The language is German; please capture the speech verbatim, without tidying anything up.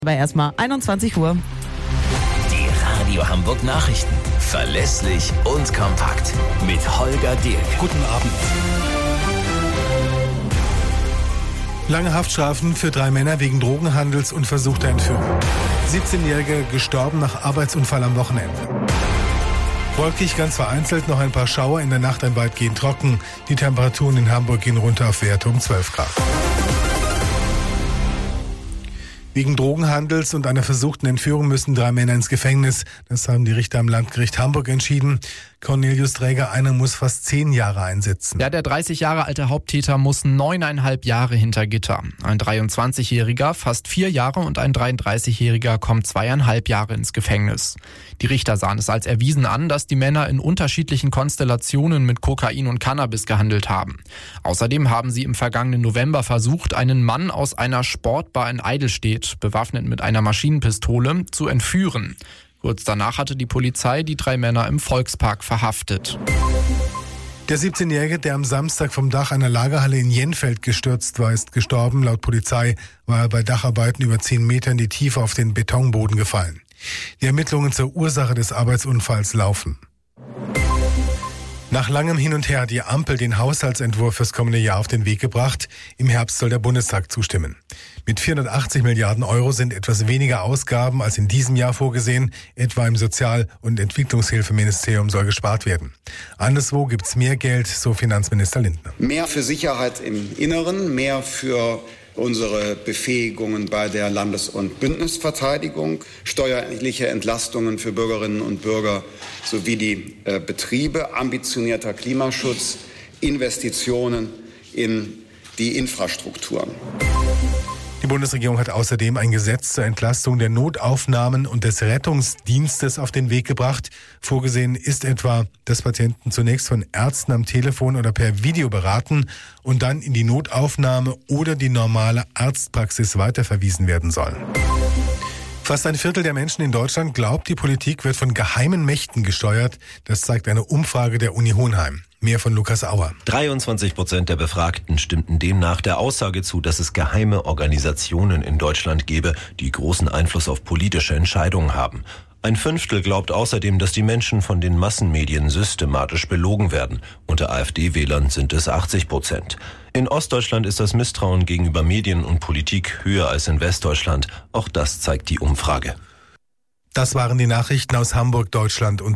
Aber erstmal einundzwanzig Uhr. Die Radio Hamburg Nachrichten. Verlässlich und kompakt. Mit Holger Dirk. Guten Abend. Lange Haftstrafen für drei Männer wegen Drogenhandels und versuchter Entführung. siebzehnjähriger gestorben nach Arbeitsunfall am Wochenende. Wolkig, ganz vereinzelt noch ein paar Schauer, in der Nacht ein weitgehend trocken. Die Temperaturen in Hamburg gehen runter auf Werte um zwölf Grad. Wegen Drogenhandels und einer versuchten Entführung müssen drei Männer ins Gefängnis. Das haben die Richter am Landgericht Hamburg entschieden. Cornelius Träger, einer muss fast zehn Jahre einsitzen. Ja, der dreißig Jahre alte Haupttäter muss neuneinhalb Jahre hinter Gitter. Ein dreiundzwanzigjähriger fast vier Jahre und ein dreiunddreißigjähriger kommt zweieinhalb Jahre ins Gefängnis. Die Richter sahen es als erwiesen an, dass die Männer in unterschiedlichen Konstellationen mit Kokain und Cannabis gehandelt haben. Außerdem haben sie im vergangenen November versucht, einen Mann aus einer Sportbar in Eidelstedt, bewaffnet mit einer Maschinenpistole, zu entführen. Kurz danach hatte die Polizei die drei Männer im Volkspark verhaftet. Der siebzehnjährige, der am Samstag vom Dach einer Lagerhalle in Jenfeld gestürzt war, ist gestorben. Laut Polizei war er bei Dacharbeiten über zehn Meter in die Tiefe auf den Betonboden gefallen. Die Ermittlungen zur Ursache des Arbeitsunfalls laufen. Nach langem Hin und Her hat die Ampel den Haushaltsentwurf fürs kommende Jahr auf den Weg gebracht. Im Herbst soll der Bundestag zustimmen. Mit vierhundertachtzig Milliarden Euro sind etwas weniger Ausgaben als in diesem Jahr vorgesehen. Etwa im Sozial- und Entwicklungshilfeministerium soll gespart werden. Anderswo gibt's mehr Geld, so Finanzminister Lindner. Mehr für Sicherheit im Inneren, mehr für unsere Befähigungen bei der Landes- und Bündnisverteidigung, steuerliche Entlastungen für Bürgerinnen und Bürger sowie die äh, Betriebe, ambitionierter Klimaschutz, Investitionen in die Infrastrukturen. Die Bundesregierung hat außerdem ein Gesetz zur Entlastung der Notaufnahmen und des Rettungsdienstes auf den Weg gebracht. Vorgesehen ist etwa, dass Patienten zunächst von Ärzten am Telefon oder per Video beraten und dann in die Notaufnahme oder die normale Arztpraxis weiterverwiesen werden sollen. Fast ein Viertel der Menschen in Deutschland glaubt, die Politik wird von geheimen Mächten gesteuert. Das zeigt eine Umfrage der Uni Hohenheim. Mehr von Lukas Auer. dreiundzwanzig Prozent der Befragten stimmten demnach der Aussage zu, dass es geheime Organisationen in Deutschland gebe, die großen Einfluss auf politische Entscheidungen haben. Ein Fünftel glaubt außerdem, dass die Menschen von den Massenmedien systematisch belogen werden. Unter AfD-Wählern sind es achtzig Prozent. In Ostdeutschland ist das Misstrauen gegenüber Medien und Politik höher als in Westdeutschland. Auch das zeigt die Umfrage. Das waren die Nachrichten aus Hamburg, Deutschland und